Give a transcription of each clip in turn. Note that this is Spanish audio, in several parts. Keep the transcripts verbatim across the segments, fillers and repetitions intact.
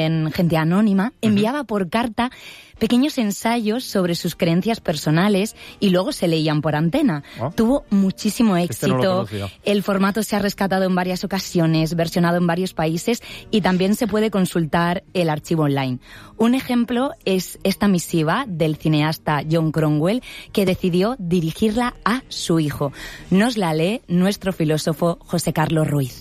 también gente anónima, enviaba por carta pequeños ensayos sobre sus creencias personales y luego se leían por antena. ¿Oh? Tuvo muchísimo éxito. Este no el formato se ha rescatado en varias ocasiones, versionado en varios países y también se puede consultar el archivo online. Un ejemplo es esta misiva del cineasta John Cromwell, que decidió dirigirla a su hijo. Nos la lee nuestro filósofo José Carlos Ruiz.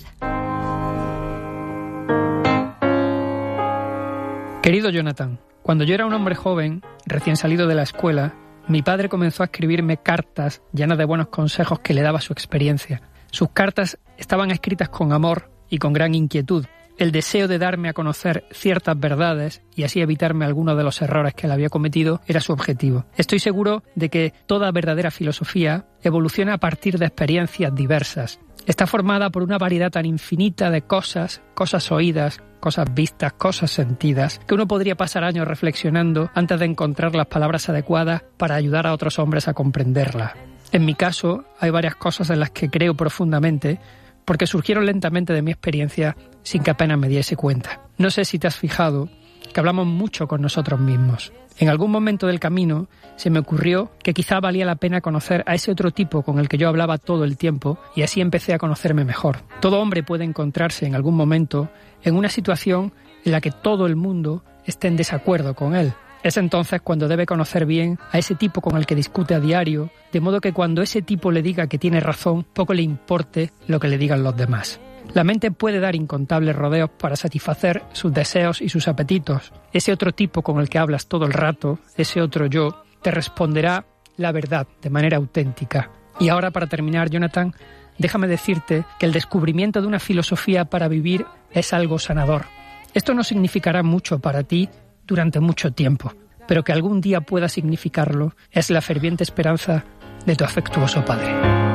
Querido Jonathan, cuando yo era un hombre joven, recién salido de la escuela, mi padre comenzó a escribirme cartas llenas de buenos consejos que le daba su experiencia. Sus cartas estaban escritas con amor y con gran inquietud. El deseo de darme a conocer ciertas verdades y así evitarme algunos de los errores que él había cometido era su objetivo. Estoy seguro de que toda verdadera filosofía evoluciona a partir de experiencias diversas. Está formada por una variedad tan infinita de cosas, cosas oídas, cosas vistas, cosas sentidas, que uno podría pasar años reflexionando antes de encontrar las palabras adecuadas para ayudar a otros hombres a comprenderla. En mi caso, hay varias cosas en las que creo profundamente, porque surgieron lentamente de mi experiencia sin que apenas me diese cuenta. No sé si te has fijado que hablamos mucho con nosotros mismos. En algún momento del camino se me ocurrió que quizá valía la pena conocer a ese otro tipo con el que yo hablaba todo el tiempo y así empecé a conocerme mejor. Todo hombre puede encontrarse en algún momento en una situación en la que todo el mundo esté en desacuerdo con él. Es entonces cuando debe conocer bien a ese tipo con el que discute a diario, de modo que cuando ese tipo le diga que tiene razón, poco le importe lo que le digan los demás. La mente puede dar incontables rodeos para satisfacer sus deseos y sus apetitos. Ese otro tipo con el que hablas todo el rato, ese otro yo, te responderá la verdad de manera auténtica. Y ahora, para terminar, Jonathan, déjame decirte que el descubrimiento de una filosofía para vivir es algo sanador. Esto no significará mucho para ti durante mucho tiempo, pero que algún día pueda significarlo es la ferviente esperanza de tu afectuoso padre.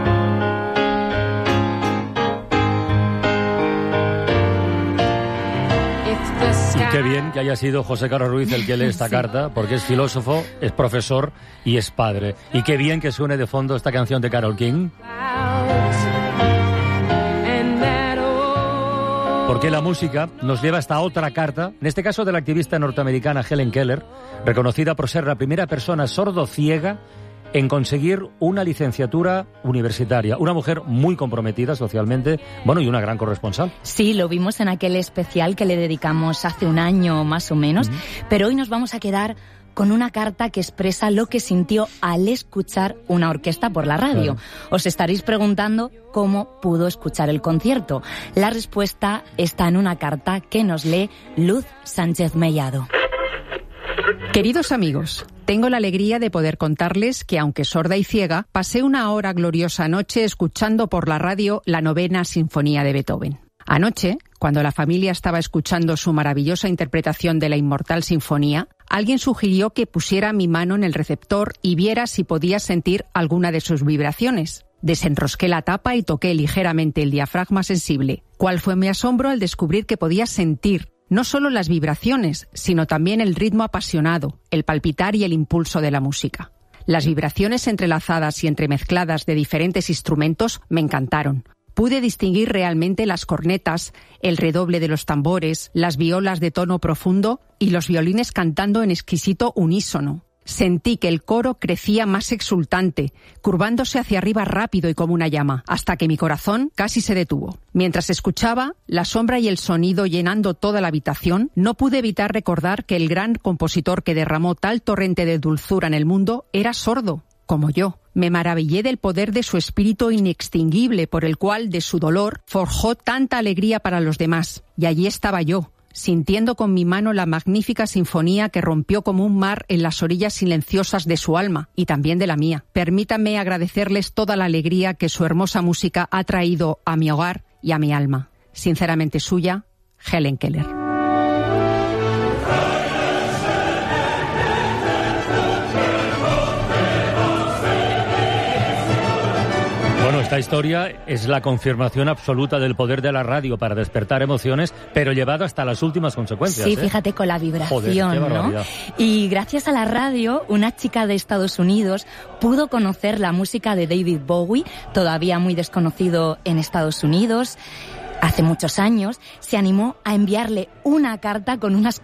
Qué bien que haya sido José Carlos Ruiz el que lee esta sí. carta, porque es filósofo, es profesor y es padre. Y qué bien que suene de fondo esta canción de Carole King. Porque la música nos lleva hasta otra carta, en este caso de la activista norteamericana Helen Keller, reconocida por ser la primera persona sordo-ciega en conseguir una licenciatura universitaria. Una mujer muy comprometida socialmente, bueno, y una gran corresponsal. Sí, lo vimos en aquel especial que le dedicamos hace un año más o menos, uh-huh. pero hoy nos vamos a quedar con una carta que expresa lo que sintió al escuchar una orquesta por la radio. Claro. Os estaréis preguntando cómo pudo escuchar el concierto. La respuesta está en una carta que nos lee Luz Sánchez Mellado. Queridos amigos, tengo la alegría de poder contarles que, aunque sorda y ciega, pasé una hora gloriosa anoche escuchando por la radio la novena sinfonía de Beethoven. Anoche, cuando la familia estaba escuchando su maravillosa interpretación de la inmortal sinfonía, alguien sugirió que pusiera mi mano en el receptor y viera si podía sentir alguna de sus vibraciones. Desenrosqué la tapa y toqué ligeramente el diafragma sensible. ¿Cuál fue mi asombro al descubrir que podía sentir no solo las vibraciones, sino también el ritmo apasionado, el palpitar y el impulso de la música? Las vibraciones entrelazadas y entremezcladas de diferentes instrumentos me encantaron. Pude distinguir realmente las cornetas, el redoble de los tambores, las violas de tono profundo y los violines cantando en exquisito unísono. Sentí que el coro crecía más exultante, curvándose hacia arriba rápido y como una llama, hasta que mi corazón casi se detuvo. Mientras escuchaba, la sombra y el sonido llenando toda la habitación, no pude evitar recordar que el gran compositor que derramó tal torrente de dulzura en el mundo era sordo, como yo. Me maravillé del poder de su espíritu inextinguible, por el cual, de su dolor, forjó tanta alegría para los demás. Y allí estaba yo, sintiendo con mi mano la magnífica sinfonía que rompió como un mar en las orillas silenciosas de su alma y también de la mía. Permítanme agradecerles toda la alegría que su hermosa música ha traído a mi hogar y a mi alma. Sinceramente suya, Helen Keller. Bueno, esta historia es la confirmación absoluta del poder de la radio para despertar emociones, pero llevado hasta las últimas consecuencias. Sí, ¿eh? Fíjate, con la vibración, Joder, ¿no? Y gracias a la radio, una chica de Estados Unidos pudo conocer la música de David Bowie, todavía muy desconocido en Estados Unidos. Hace muchos años se animó a enviarle una carta con unas